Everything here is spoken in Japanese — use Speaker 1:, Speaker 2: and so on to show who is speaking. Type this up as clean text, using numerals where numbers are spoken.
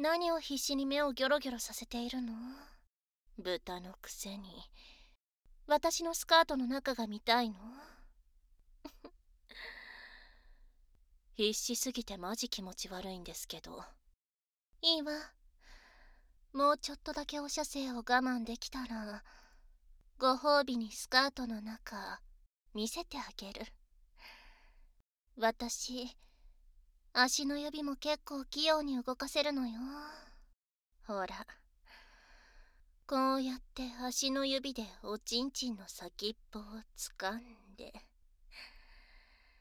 Speaker 1: 何を必死に目をギョロギョロさせているの？豚のくせに。私のスカートの中が見たいの？必死すぎてマジ気持ち悪いんですけど。いいわ。もうちょっとだけお射精を我慢できたら、ご褒美にスカートの中見せてあげる。私、足の指も結構器用に動かせるのよ。ほら、こうやって足の指でおちんちんの先っぽを掴んで。